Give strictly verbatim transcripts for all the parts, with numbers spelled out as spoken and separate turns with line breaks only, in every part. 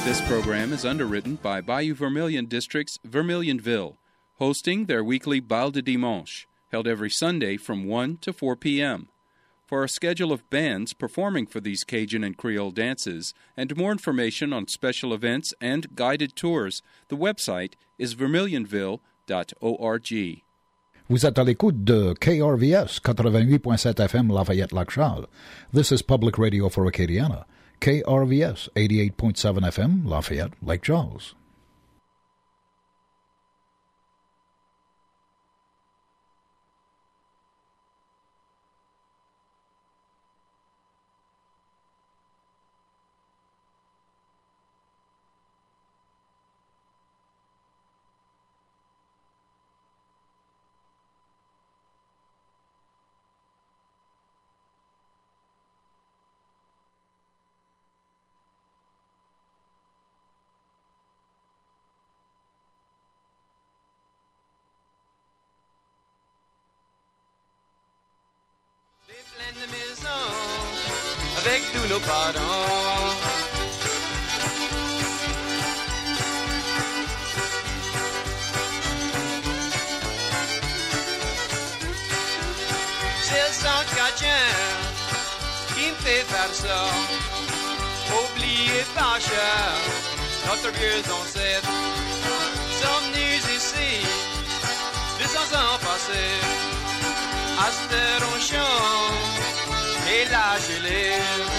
This program is underwritten by Bayou Vermilion District's Vermilionville, hosting their weekly Bal de Dimanche, held every Sunday from one to four p.m. For a schedule of bands performing for these Cajun and Creole dances, and more information on special events and guided tours, the website is vermilionville dot org.
Vous êtes à l'écoute de K R V S eighty-eight point seven F M Lafayette-Lac-Charles. This is Public Radio for Acadiana. K R V S eighty-eight point seven F M Lafayette, Lake Charles.
La maison avec tous nos parents. C'est le sang chrétien qui me fait faire ça. Oubliez pas cher notre vieux ancêtre. Sommes venus ici deux cents ans passés. À cette on chante et lâchez-les.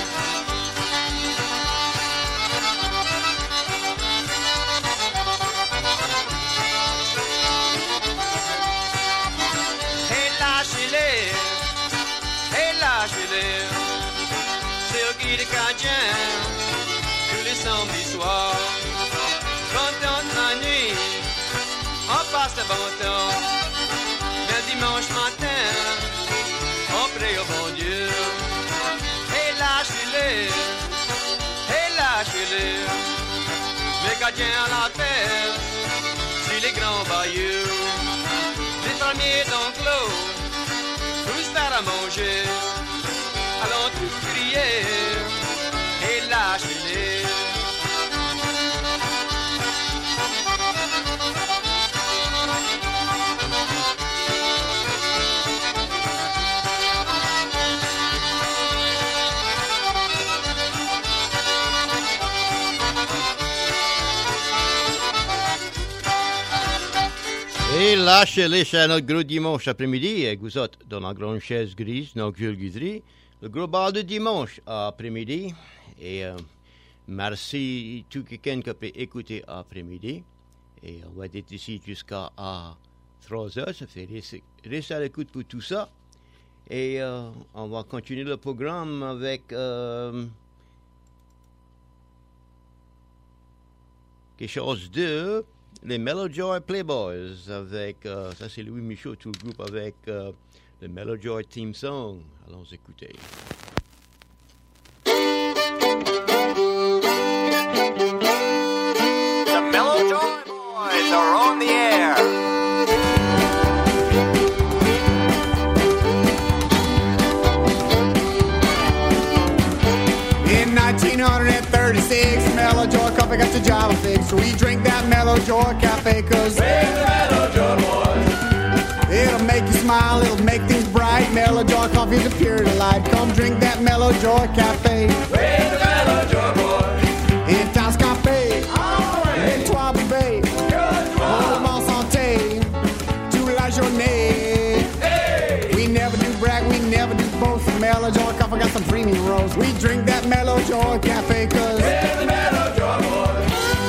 Et lâchez-les, et lâchez-les. C'est au guide cadien tous les samedis soirs. Quand on la nuit, on passe le bon temps. Le dimanche matin, on prie au bon Dieu. Et lâchez-les, et lâchez-les. Les gardiens à la terre, sur les grands bayous. Les fermiers d'enclos, tous faire à manger. Allons tous crier, et lâchez-les.
Et lâchez-les chez notre gros dimanche après-midi, avec vous autres dans la grande chaise grise, dans la gueule le gros bal de dimanche après-midi. Et euh, merci tout quelqu'un qui a pu écouter après-midi. Et on va être ici jusqu'à trois heures, ça fait rester, rester à l'écoute pour tout ça. Et euh, on va continuer le programme avec euh, quelque chose de... les Melojoy Playboys avec, euh, ça c'est Louis Michaud, tout le groupe avec euh, le Melojoy Team Song. Allons écouter.
The Melojoy Boys are on the air.
In nineteen thirty-six, Melojoy Coffee got the job fixed. So we drink that Melojoy Cafe, cause
we're the Melojoy Boys.
It'll make you smile, it'll make things bright. Melojoy Coffee is a pure delight. Come drink that Melojoy Cafe.
We're the Melojoy Boys.
In Tasse Cafe, in Trois Bouvet, Bon Bon Santé, toute la journée.
Hey.
We never do brag, we never do boast. Melojoy Coffee got some premium rolls. We drink that Melojoy Cafe, cause
we're the Melojoy Boys.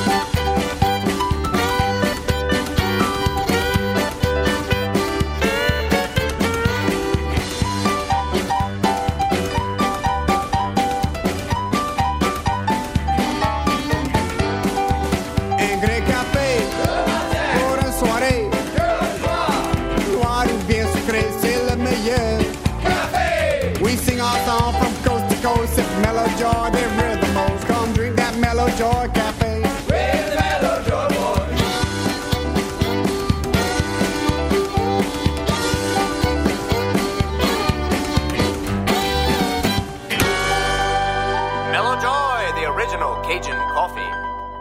Melojoy, they read the most. Come drink that Melojoy Cafe.
We're the Melojoy Boys.
Melojoy, the original Cajun coffee.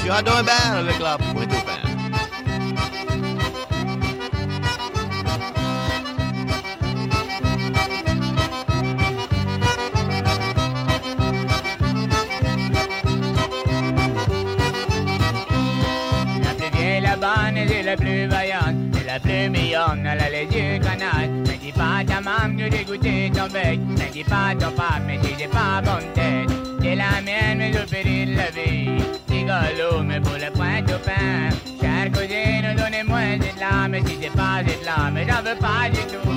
Monsieur Adam Hébert avec la pointe au pain.
La plus vieille, la bonne et la plus vaillante, c'est la plus mignonne, elle a les yeux canards. Ne dis pas à ta maman que j'ai goûté ton bec, ne dis pas à ton papa, mais si j'ai pas bonne tête. C'est la mienne, mais je péris de la vie. Rigolo, mais pour le pointe au pain. Chère cousine, donnez-moi cette là, mais si c'est pas cette là, mais j'en veux pas du tout.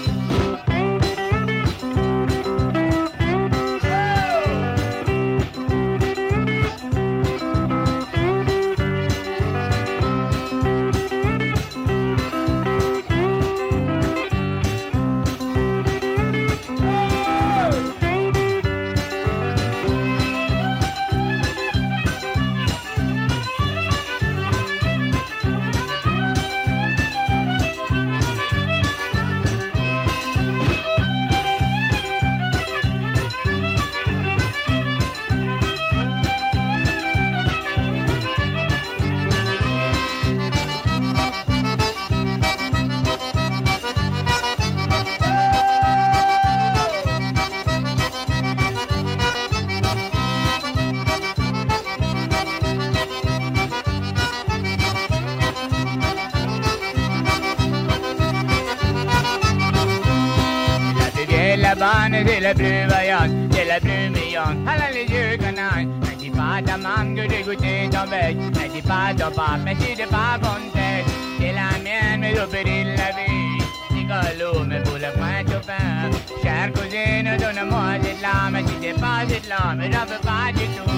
La bonne, c'est la plus vaillante, c'est la plus mignonne, elle a les yeux canailles. Ne dis pas à ta maman que j'ai goûté ton bec, ne dis pas à ton papa, mais si j'ai pas bonne tête. C'est la mienne, mais je péris de la vie. Rigolo, mais pour le pointe au pain. Chère cousine, donne-moi cette là, mais si c'est pas cette là, mais j'en veux pas du tout.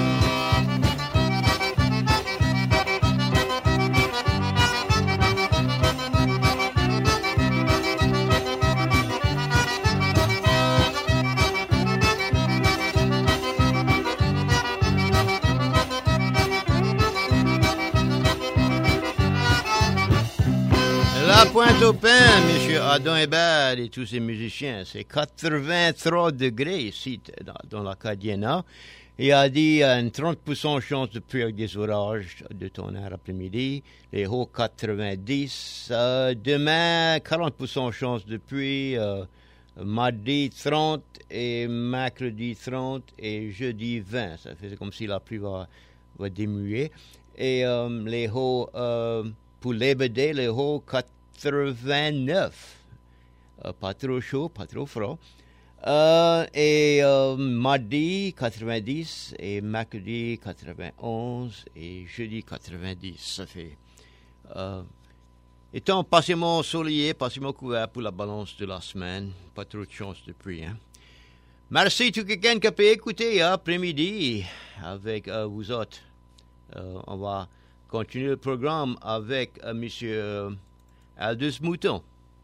La pointe au pain, monsieur Adam Hébert et tous ses musiciens, c'est quatre-vingt-trois degrés ici, dans, dans l'Acadiana. Il a dit euh, une trente pour cent chance de pluie avec des orages de tonnerre après-midi. Les hauts quatre-vingt-dix. Euh, demain, quarante pour cent chance de pluie. Euh, mardi trente et mercredi trente et jeudi vingt. Ça fait comme si la pluie va, va diminuer. Et euh, les hauts, euh, pour les B D, les hauts quatre-vingt-neuf. Euh, pas trop chaud, pas trop froid. Euh, et euh, mardi quatre-vingt-dix et mercredi quatre-vingt-onze et jeudi quatre-vingt-dix. Ça fait euh, étant partiellement ensoleillé, partiellement couvert pour la balance de la semaine. Pas trop de chance de pluie. Hein. Merci tout quelqu'un qui a pu écouter après-midi avec euh, vous autres. Euh, on va continuer le programme avec euh, monsieur Aldous Mouton.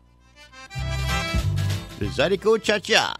Le Zydeco Cha-Cha.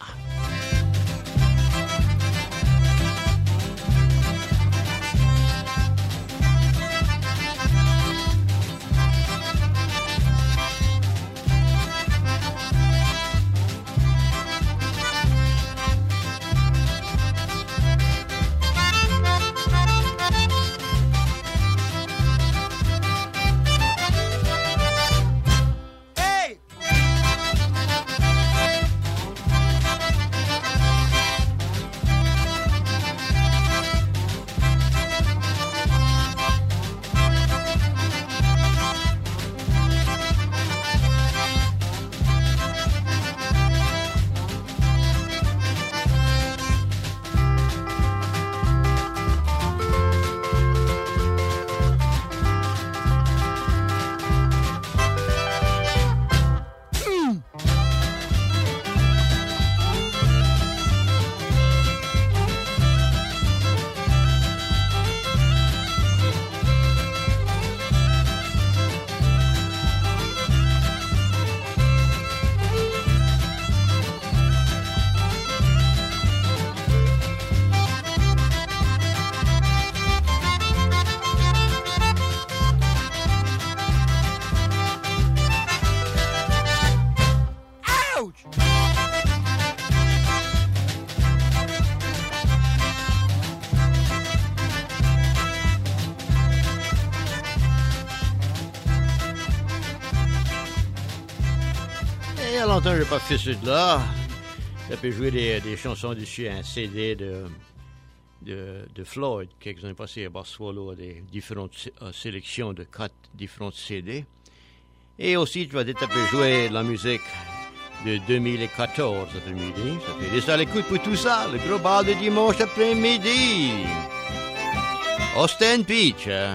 il y a longtemps que je n'ai pas fait cela. Ça peut jouer des, des chansons dessus, un C D de, de, de Floyd. Quelques années passées, à Swallow, des différentes euh, sélections de quatre différents C D. Et aussi, tu vas peut-être jouer la musique de deux mille quatorze après-midi. Ça fait rester à l'écoute pour tout ça. Le gros bal de dimanche après-midi. Austin Beach, hein?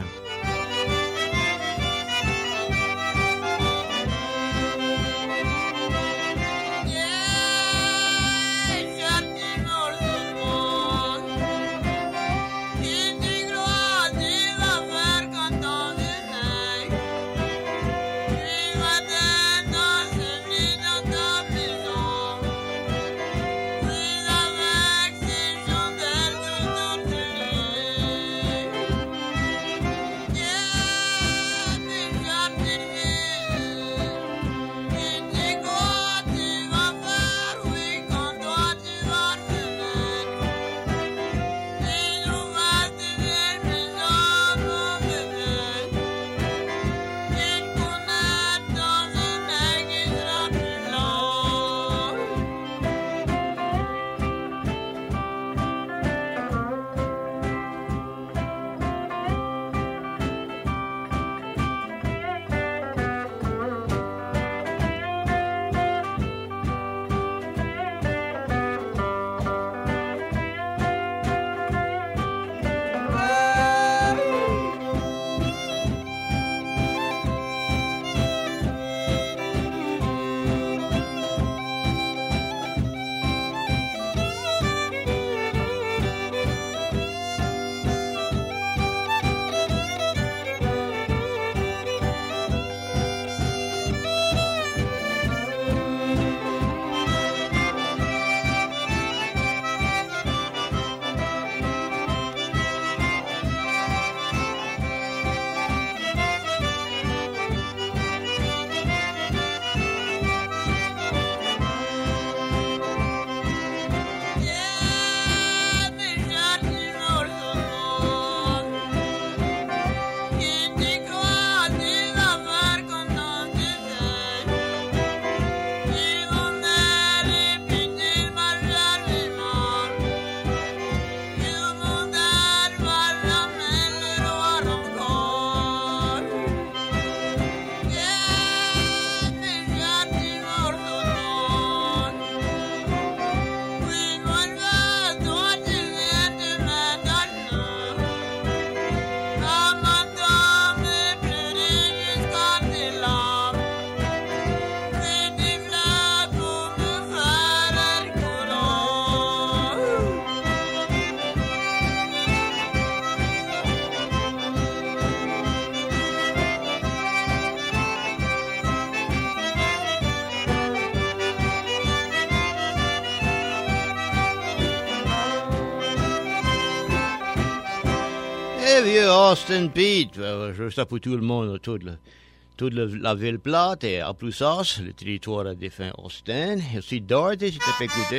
Vieux Austin Beach, je ça pour tout le monde, toute, la, toute la, la ville plate et à plus ça, le territoire à défunt Austin, et aussi Dorothy, si tu peux écouter.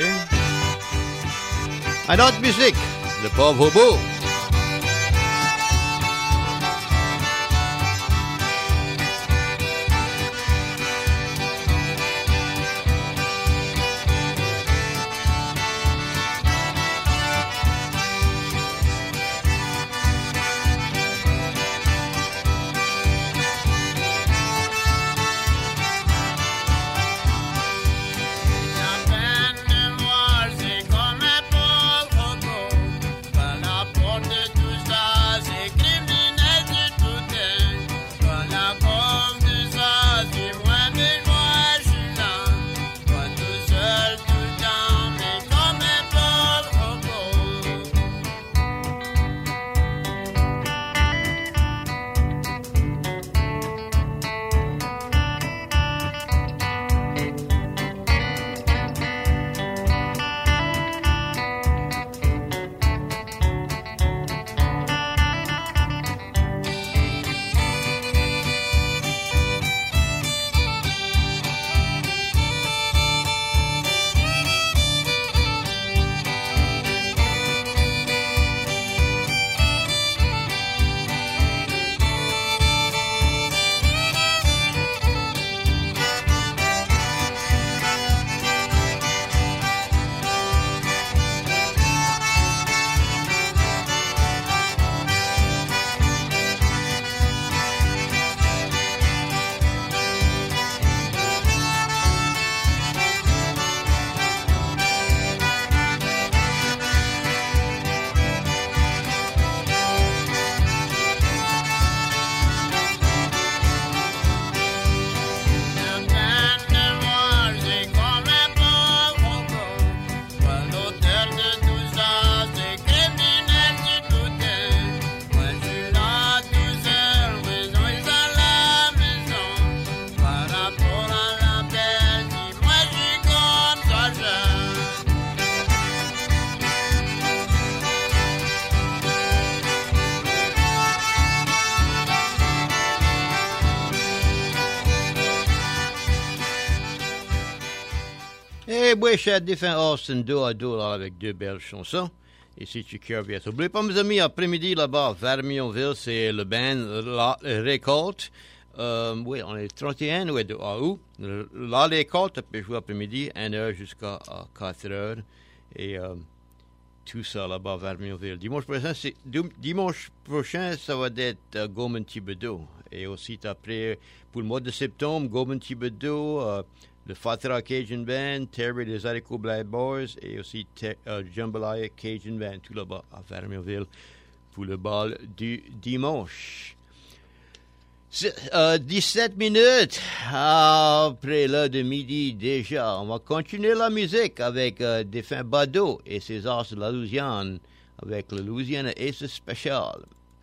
Un autre musique, le pauvre hobo.
Por
Et oui, j'ai défait Austin deux à deux là, avec deux belles chansons. Ici, tu K R V S. N'oubliez pas, mes amis, après-midi là-bas, Vermionville, c'est le band La Récolte. Euh, oui, on est trente et un, oui, de août. La Récolte, on peut jouer après-midi, une heure jusqu'à quatre heures. Et euh, tout ça là-bas, Vermionville. Dimanche prochain, c'est, dimanche prochain, ça va être euh, Gaumont-Thibodeau. Et aussi, après, pour le mois de septembre, Gaumont-Thibodeau, euh, le Fatara Cajun Band, Terry des Haricots Black Boys et aussi ter, euh, Jambalaya Cajun Band, tout là-bas à Vermionville pour le bal du dimanche. Euh, dix-sept minutes après l'heure de midi déjà. On va continuer la musique avec euh, Défunt Bado et ses as de la Louisiane avec le Louisiana Ace Special.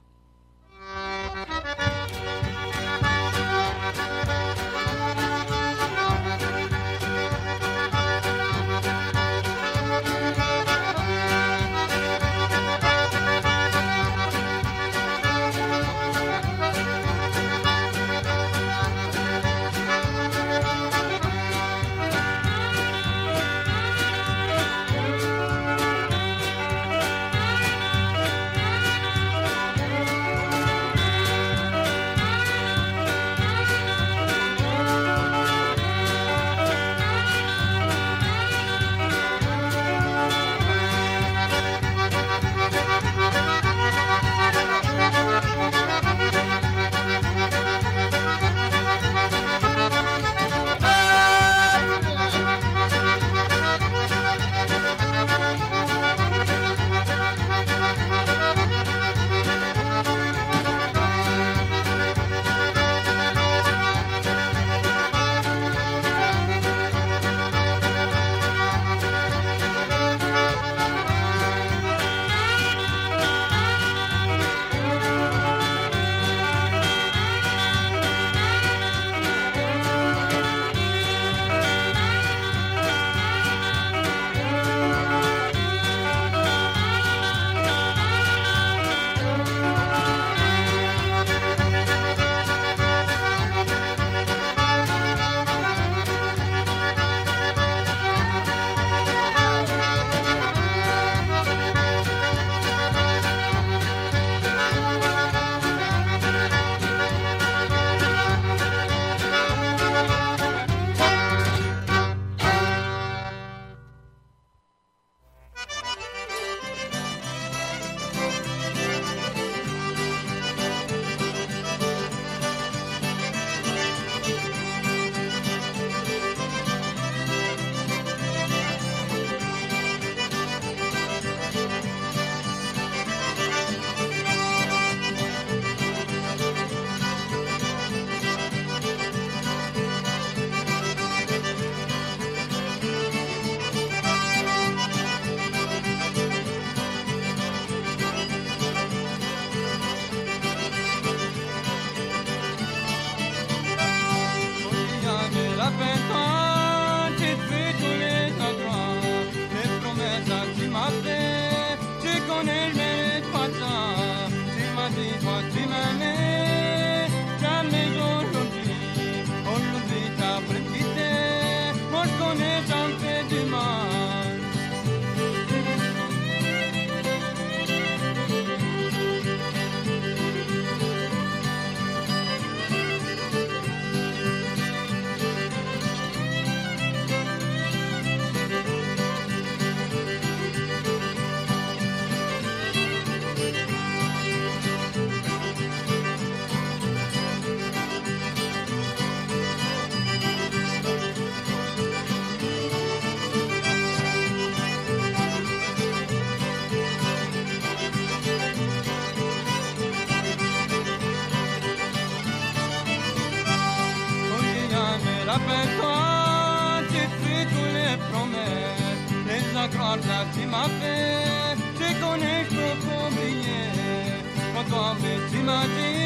Rappelle-toi, tu fais tous les promesses, les accords que tu m'as fait. Je connais, je peux pas oublier. Quand toi, tu m'as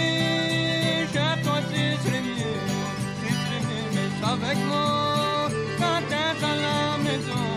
dit, chez toi, tu serais mieux. Tu serais mieux, mais avec moi, quand t'es à la maison.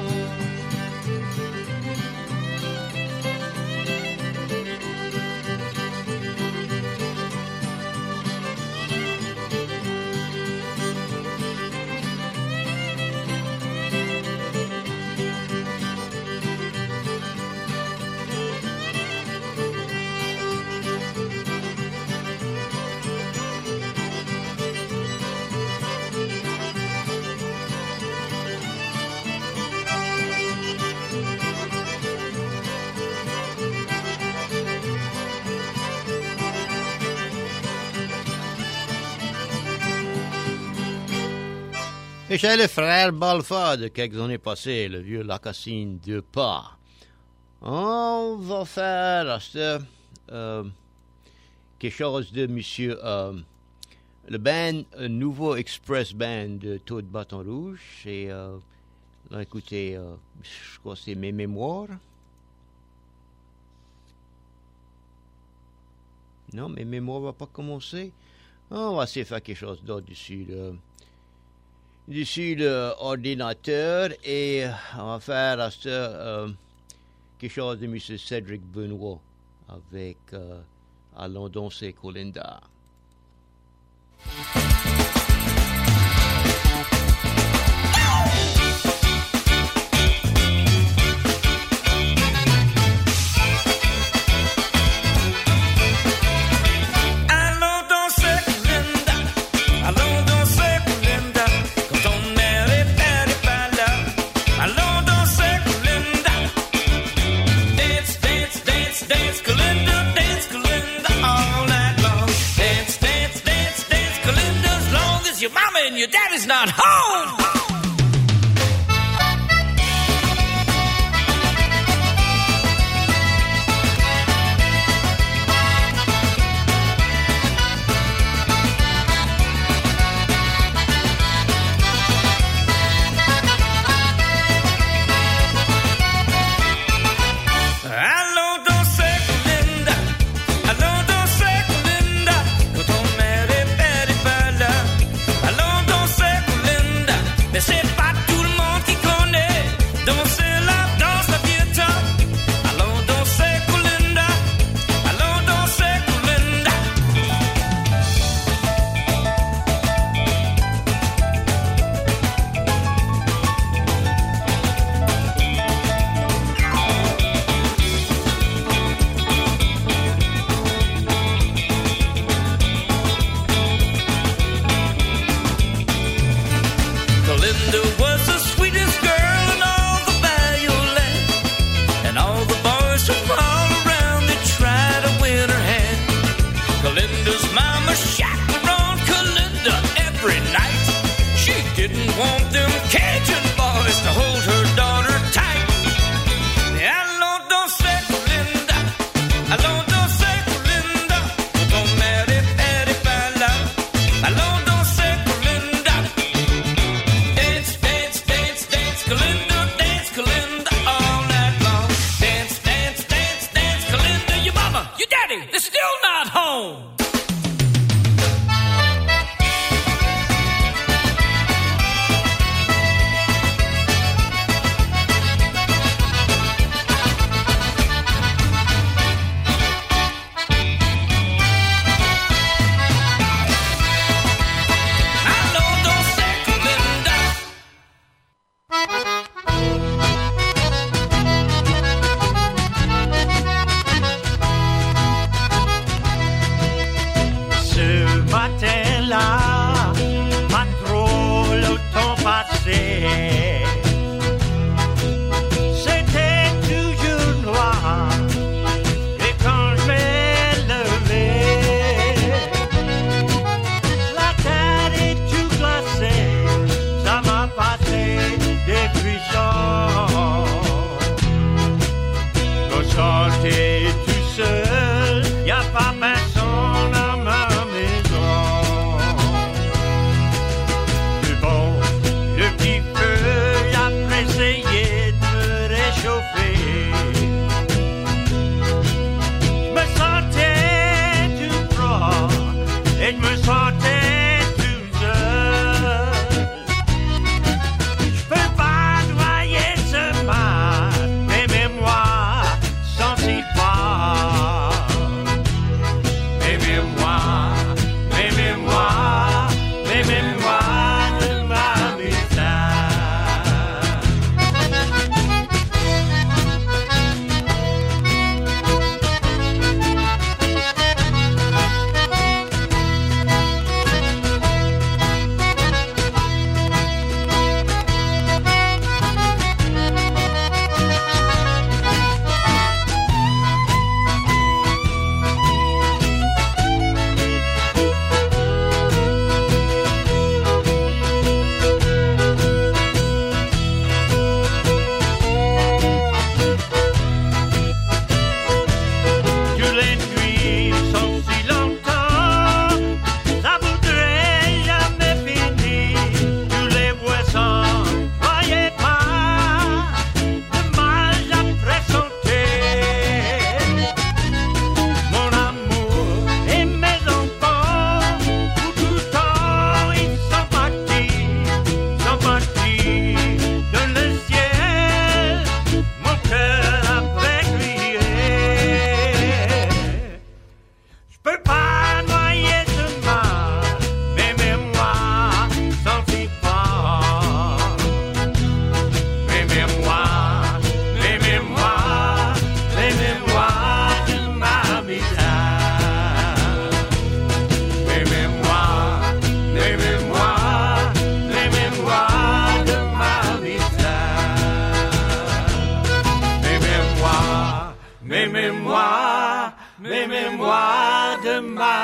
Et chez le frère Balfa de quelques années passées, le vieux Lacassine de pas. On va faire euh, euh, quelque chose de monsieur euh, le band euh, Nouveau Express Band de Taux de Bâton Rouge. Et euh, là, écoutez, euh, je crois que c'est Mes Mémoires. Non, Mes Mémoires va pas commencer. On va essayer de faire quelque chose d'autre dessus. Là. Dessus l'ordinateur et on va faire à ce, euh, quelque chose de M. Cédric Benoît avec euh, Allons danser Colinda.
Your mama and your daddy's not home.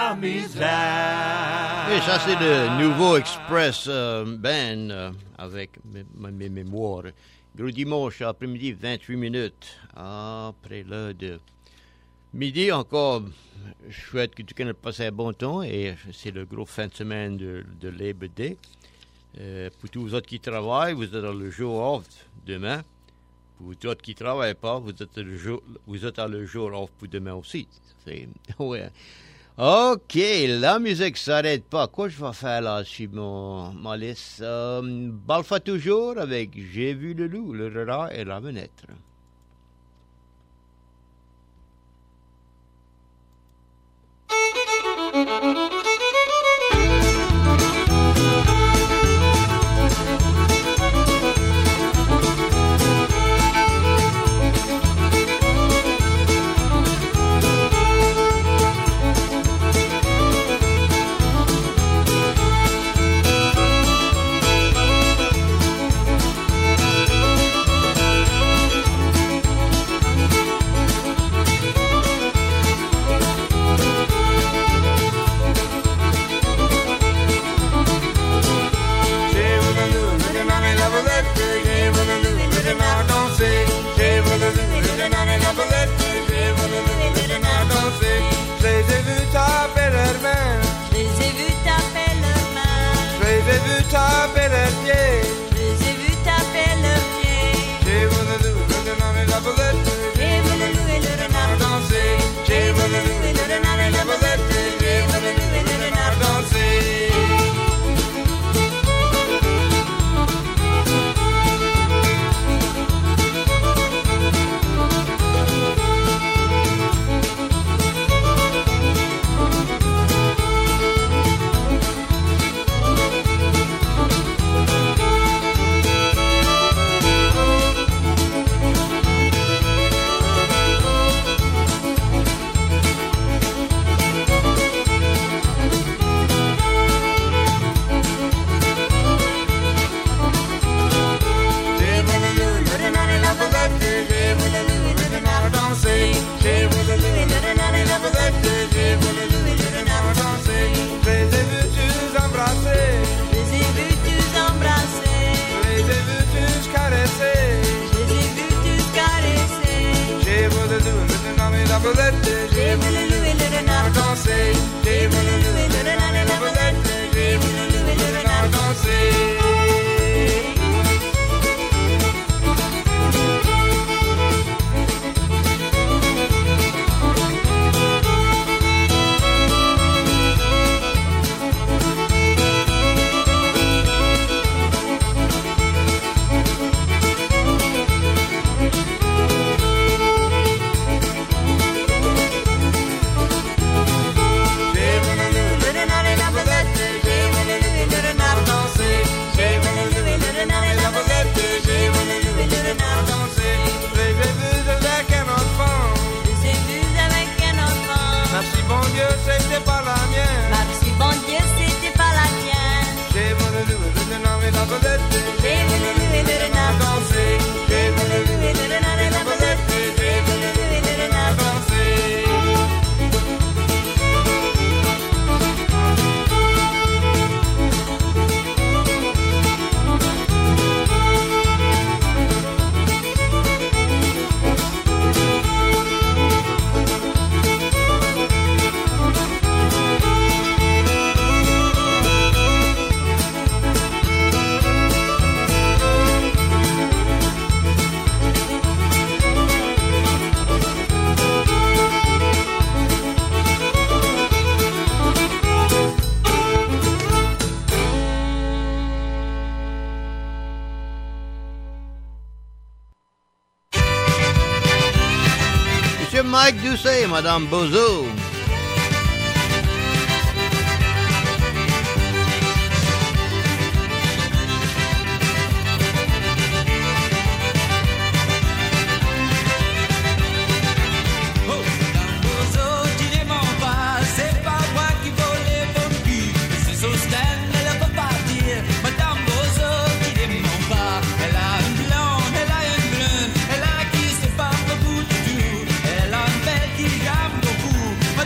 la misère.
Et ça, c'est le nouveau Express euh, Band euh, avec mes, mes mémoires. Gros dimanche après-midi, vingt-huit minutes. Après l'heure de midi encore. Je souhaite que tu connais passer un bon temps et c'est le gros fin de semaine de, de Labor Day. Euh, pour tous vous autres qui travaillent, vous êtes dans le jour off demain. Pour vous autres qui ne travaillent pas, vous êtes, le jour, vous êtes à le jour off pour demain aussi. C'est, ouais. OK, la musique s'arrête pas. Quoi je vais faire là sur mon, ma liste? Euh, Balfa toujours avec J'ai vu le loup, le rat et la fenêtre. Mike Doucet, Madame Bozo.
Elle a un bel qui j'aime beaucoup.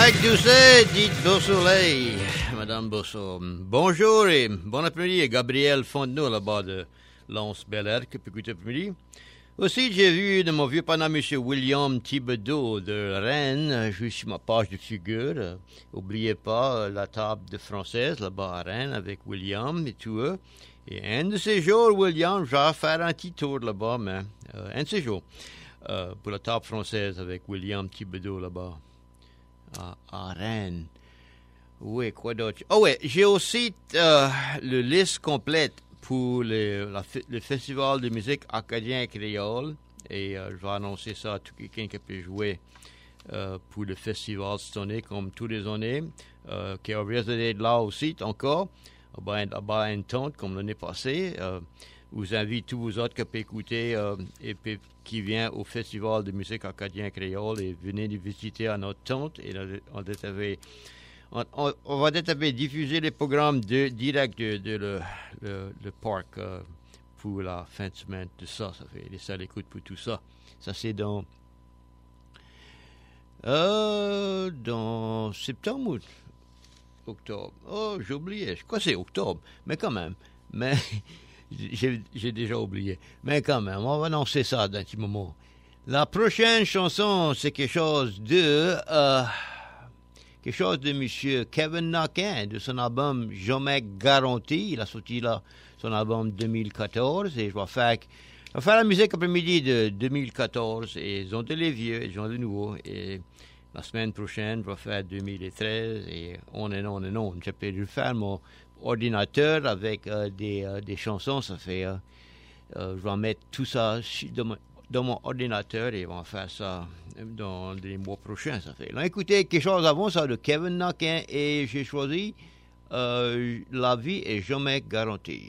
Avec Doucet, dites Beau Soleil, Madame Bosso. Bonjour et bon après-midi, Gabriel Fontenot, là-bas de Lens-Bel-Air, que peut écouter après-midi. Aussi, j'ai vu de mon vieux pana, M. William Thibodeau de Rennes, juste sur ma page de figure. N'oubliez pas la table de française là-bas à Rennes avec William et tout eux. Et un de ces jours, William, je vais faire un petit tour là-bas, mais euh, un de ces jours, euh, pour la table française avec William Thibodeau là-bas à, à Rennes. Oui, quoi d'autre? Oh oui, j'ai aussi euh, le liste complète pour le, la, le Festival de musique acadien créole. Et euh, je vais annoncer ça à tout quelqu'un qui peut jouer euh, pour le festival cette année, comme tous les années. Euh, qui est là aussi encore, à bas une tente, comme l'année passée. Euh, vous invite tous vous autres qui peuvent écouter euh, et puis, qui viennent au Festival de musique acadien créole et venez nous visiter à notre tente. Et on, on, on, on va diffuser les programmes de, direct de, de le, le, le parc euh, pour la fin de semaine de ça. Ça fait les salles écoute pour tout ça. Ça, c'est dans, euh, dans septembre ou octobre. Oh, j'ai oublié. Je crois que c'est octobre, mais quand même. Mais j'ai, j'ai déjà oublié. Mais quand même, on va annoncer ça dans un petit moment. La prochaine chanson, c'est quelque chose de... Euh, quelque chose de M. Kevin Naquin, de son album Jamais Garanti. Il a sorti là son album deux mille quatorze et je vais faire, je vais faire la musique après-midi de deux mille quatorze et ils ont de les vieux, ils ont de nouveaux. Et la semaine prochaine, je vais faire deux mille treize et on et on et on. Je peux faire mon ordinateur avec euh, des, euh, des chansons. Ça fait, euh, euh, je vais mettre tout ça dans mon, dans mon ordinateur et on va faire ça dans les mois prochains. Ça fait. Là, écoutez quelque chose avant ça de Kevin Naquin et j'ai choisi euh, La vie est jamais garantie.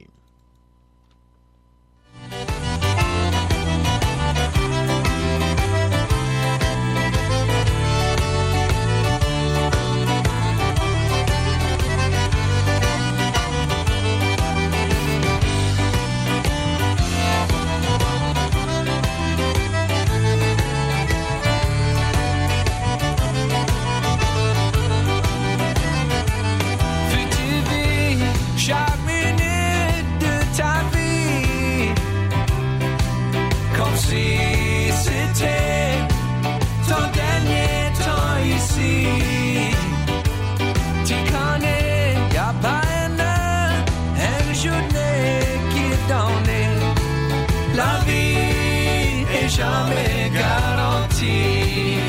Chaque minute de ta vie, comme si c'était ton dernier temps ici. Tu connais, y'a pas une heure, une journée qui est donnée. La vie est jamais garantie.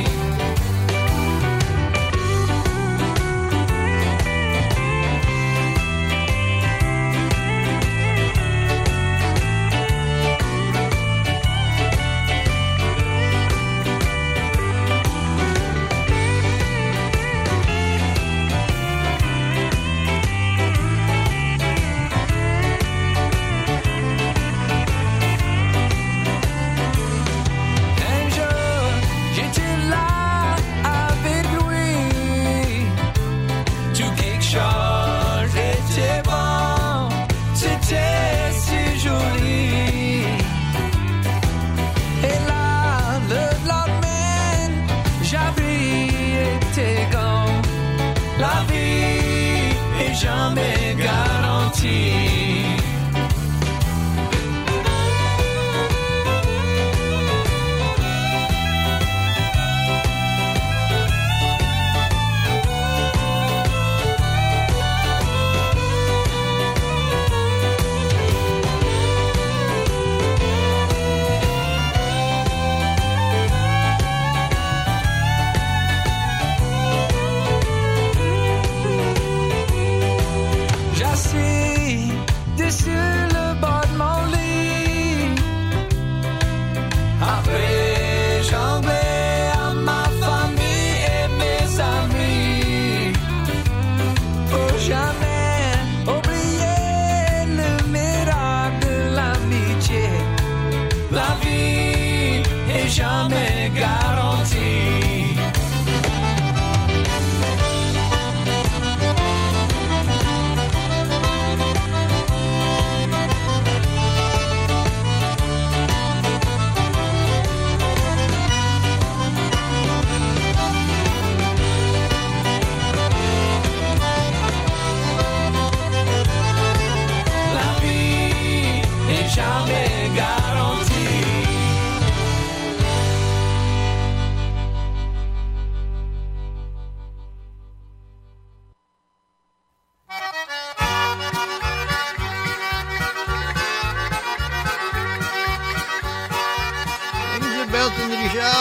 Jamais garantie.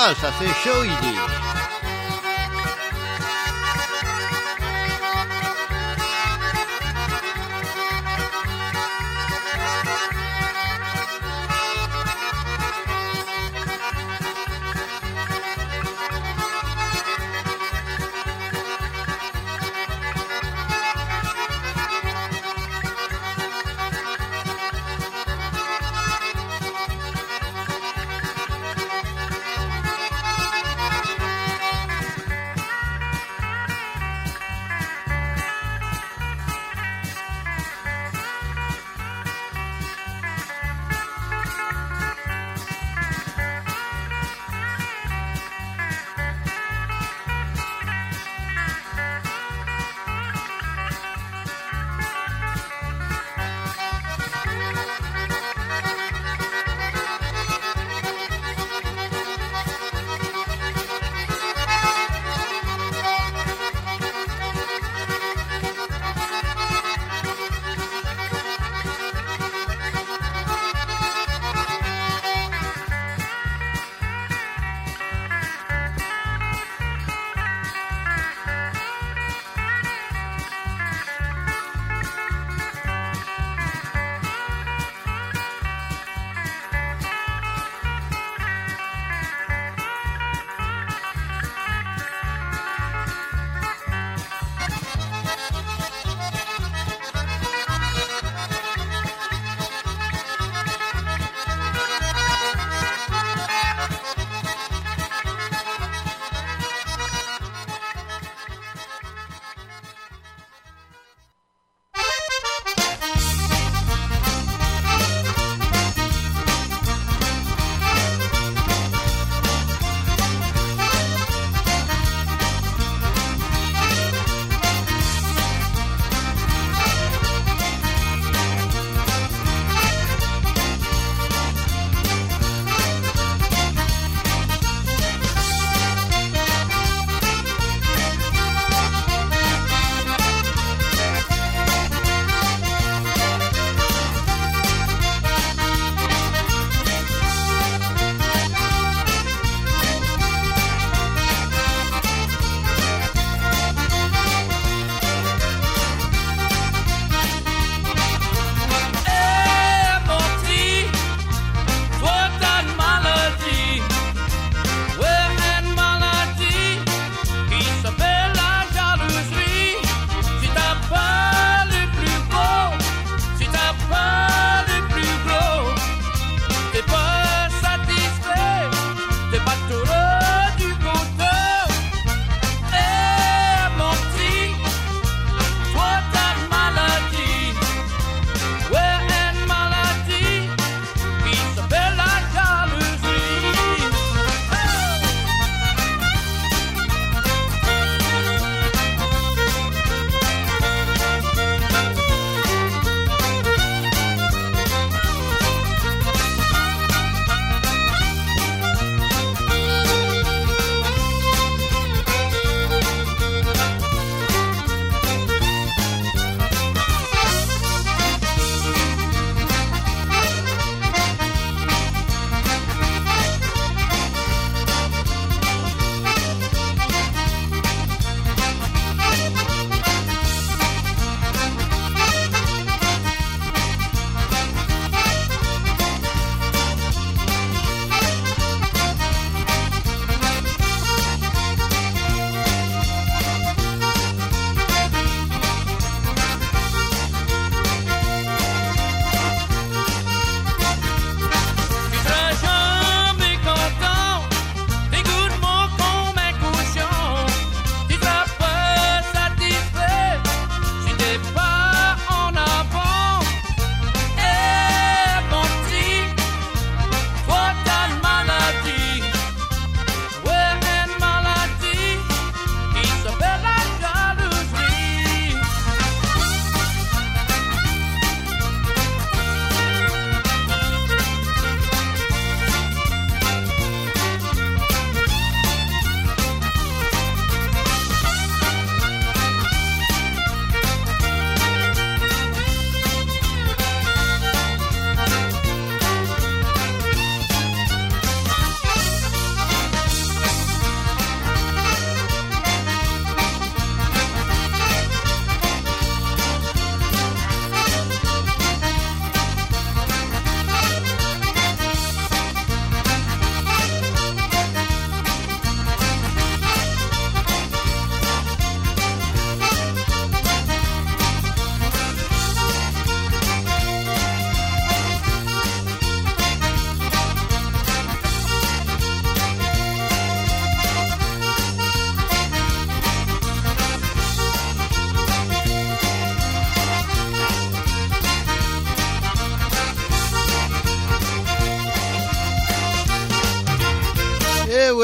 mal, ça fait chaud, il dit.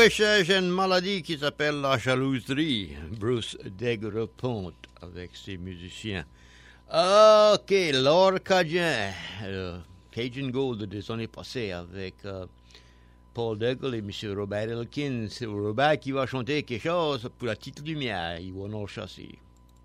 oui, j'ai une maladie qui s'appelle la jalouserie. Bruce Daguerre-Ponte avec ses musiciens. Ok, Laure Cajun, euh, Cajun Gold des années passées avec euh, Paul Daigle et M. Robert Elkins. C'est Robert qui va chanter quelque chose pour la petite lumière. Ils vont nous chasser.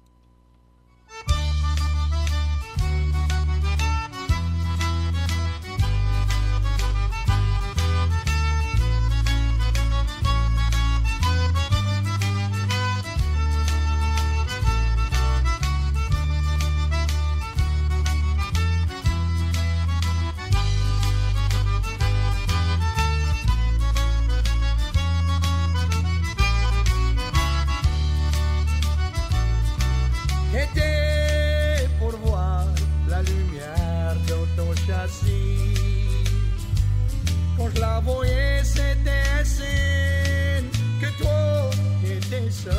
Quand je la voyais, c'était un signe que toi t'étais seul.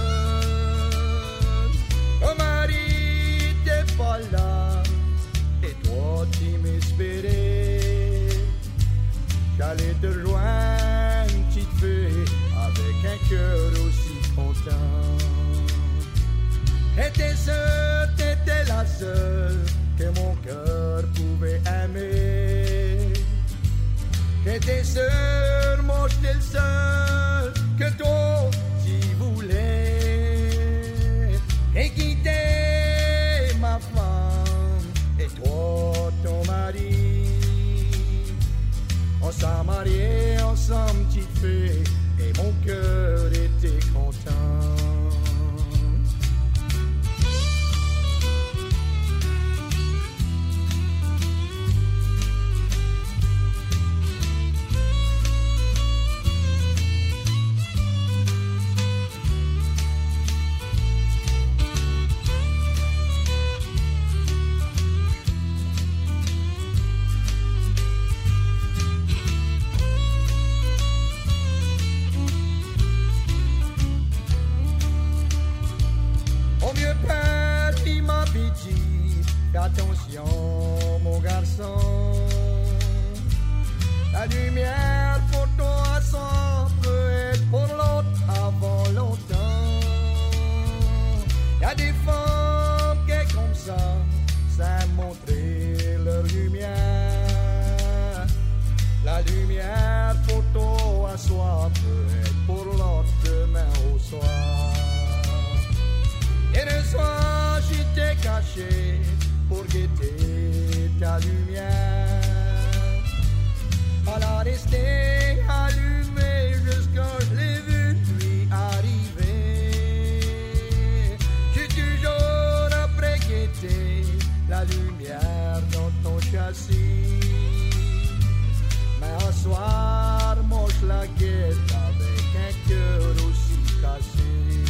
Ton mari t'es pas là, et toi tu m'espérais. J'allais te rejoindre, petite fille, avec un cœur aussi content. T'étais seule, t'étais la seule que mon cœur pouvait aimer. T'étais seul, moi j'étais le seul que toi tu voulais. Et quitter ma femme et toi ton mari. On s'est mariés ensemble, petite fille, et mon cœur était content. Attention mon garçon, la lumière pour toi ça peut être pour l'autre avant longtemps. Y'a des femmes qui comme ça, ça montrer leur lumière. La lumière pour toi à soi peut être pour l'autre demain au soir. Et le soir j'étais caché pour guetter ta lumière. Elle a resté allumée jusqu'à je l'ai vu lui arriver. J'ai toujours après guetté la lumière dans ton châssis. Mais un soir, moi je la guette avec un cœur aussi cassé.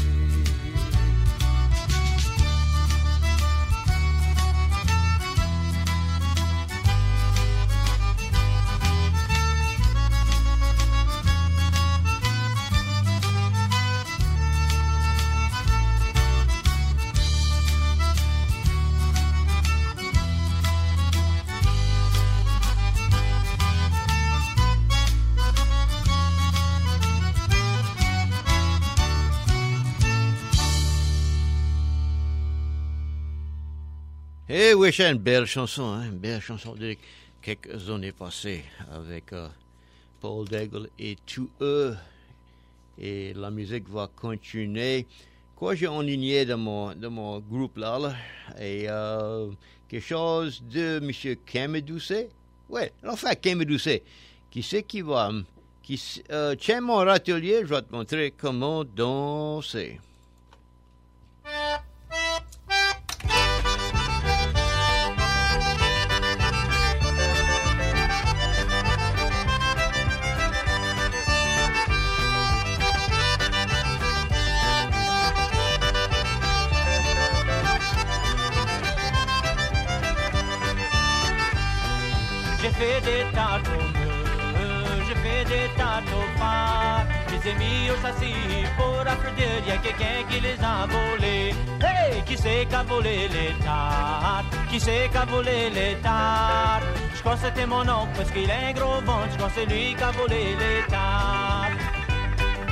Eh oui, c'est une belle chanson, hein, une belle chanson de quelques années passées avec euh, Paul Daigle et tous eux. Et la musique va continuer. Quoi, j'ai enligné de mon, de mon groupe là, là et euh, quelque chose de M. Camedoucet. Ouais, enfin, Camedoucet. Qui c'est qui va, qui, euh, tiens mon râtelier, je vais te montrer comment danser.
J'ai fait des tâtes au mur, j'ai fait des tâtes au phare. Je les ai mis au châssis pour applaudir, y'a quelqu'un qui les a volés. Hey, qui c'est qui a volé les tartes? Qui c'est qui a volé les tartes? Je crois que c'était mon oncle parce qu'il a un gros ventre, je crois que c'est lui qui a volé les tartes.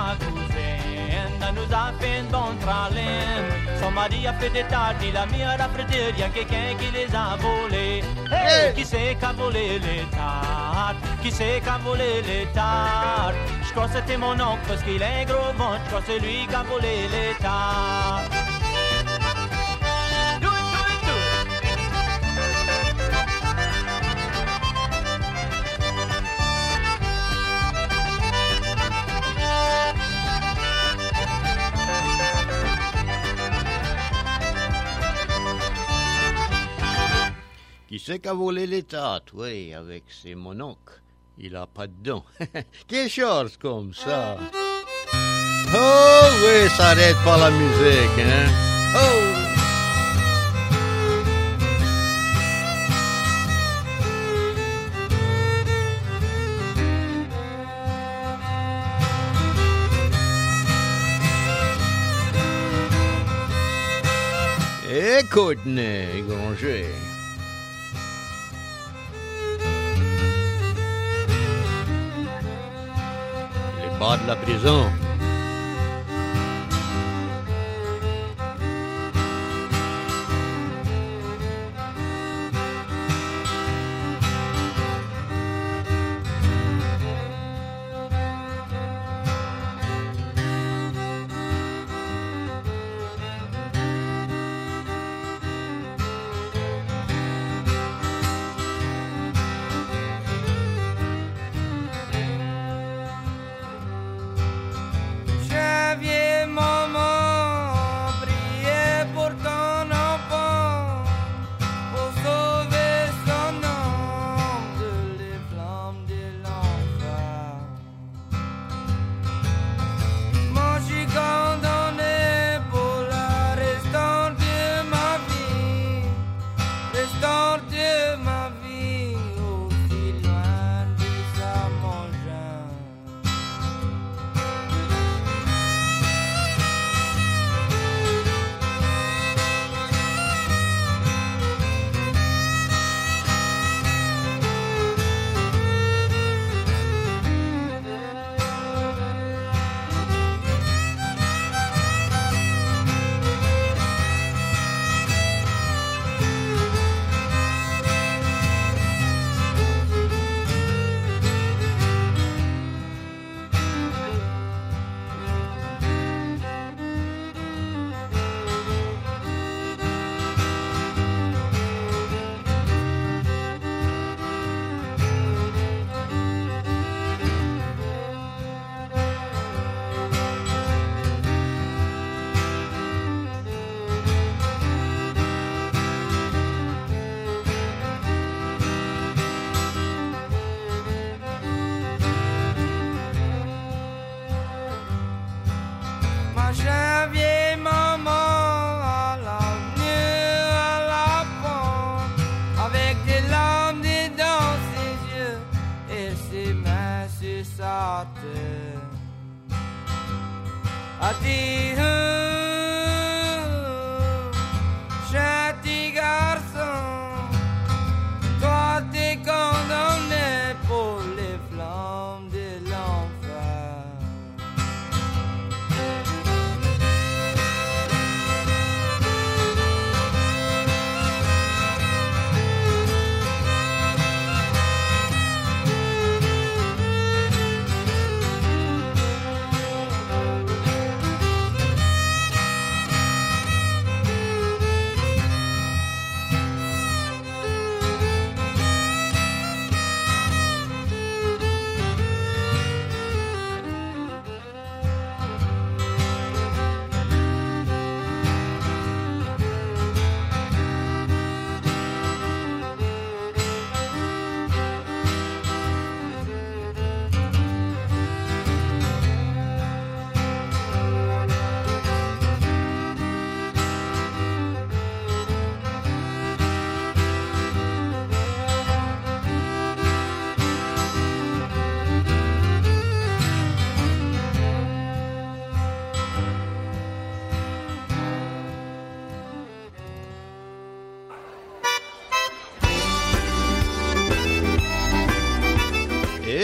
ma cousine nous a fait une bonne praline. Son mari a fait des tartes, la mia raffredeur, y'a quelqu'un qui les a volés. Hey, qui c'est qui a volé les tartes? Qui c'est qui a volé les tartes? Je crois que c'était mon oncle parce qu'il est gros ventre. Je crois que c'est lui qui a volé les tartes.
Qui c'est qui a volé les tartes? Oui, avec ses monocles. Il a pas de dents. Quelque chose comme ça. Oh oui, ça arrête pas la musique, hein? Oh! Écoute-ne, Granger. Les bas de la prison.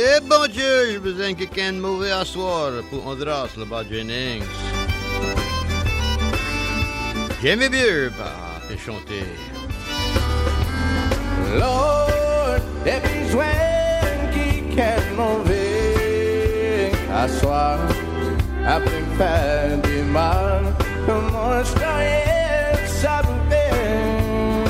Eh bon Dieu, j'ai besoin de quelqu'un de mauvais à soir pour Andras, le bas de Jennings. J'aimais bien, bah, et chanter.
Lord, des besoins qui can mauvais à soir, après me faire du mal, comment je t'en ça vous fait.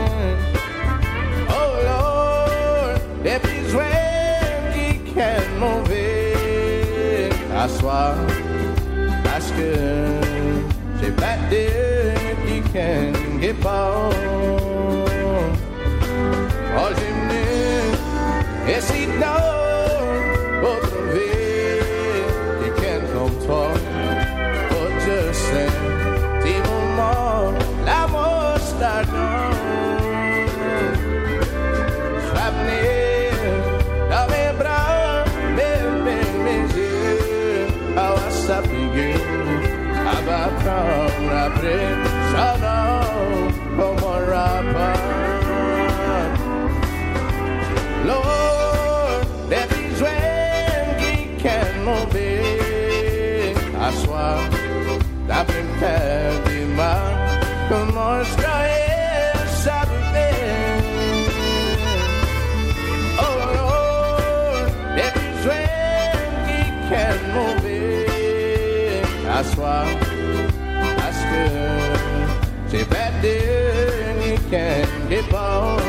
Oh Lord, des besoins qui can mauvais à soir, parce que j'ai pas de qui can get by. Oh, j'ai venu, et si non, pour trouver quelqu'un comme toi, pour juste un petit moment, l'amour stagnant. Je vais venir dans mes bras, mes, mes, mes yeux, à sa figure, à va prendre après, ça non, comme un rapport. Lord, des besoins qui can mauvais à soir, d'après me faire du mal, comment je croyais ça fait. Oh Lord, des besoins qui can mauvais à soir, parce que j'ai pas de ni can get by.